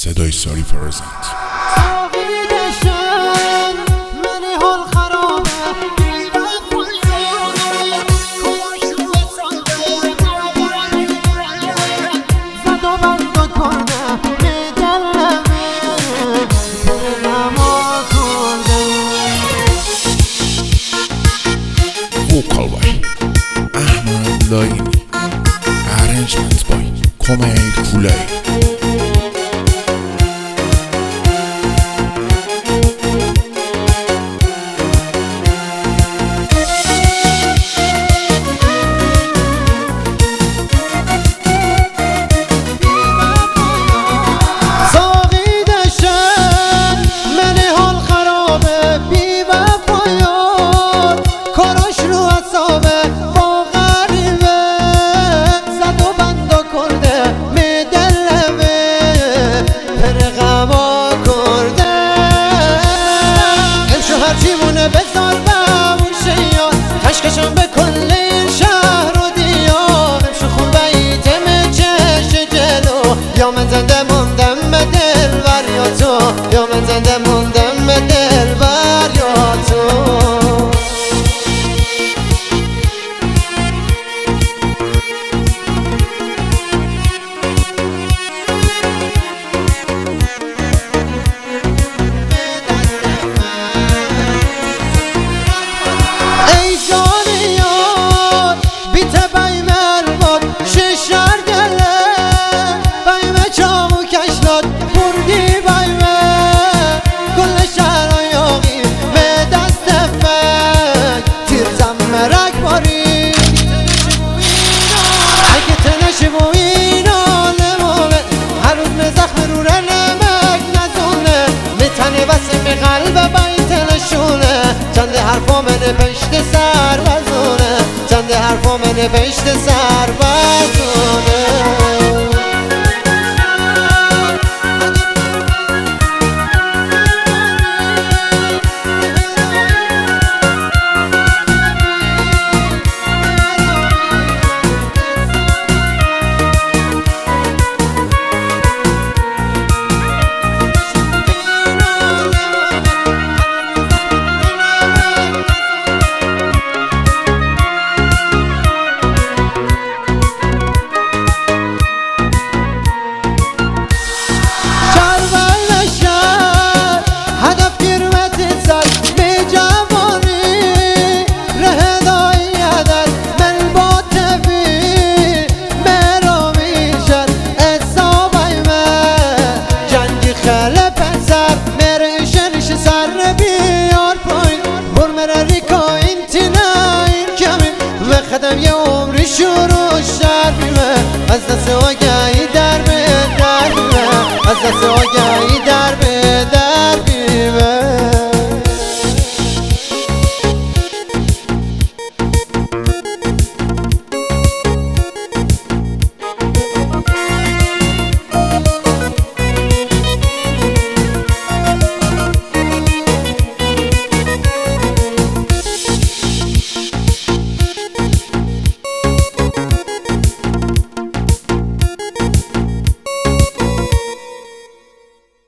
صدای ساری پرزنت. Vocal by Ahmad Laini, arrangement by Komail Kulay. کشم به کل شهر و دیار امشو خون بیتم چش جلو یا من زنده موندم به دلبر یا تو یا من زنده موندم به دلبر یا تو قلب بیت نشونه چند حرفا من نوشته سر بزونه چند حرفا من نوشته سر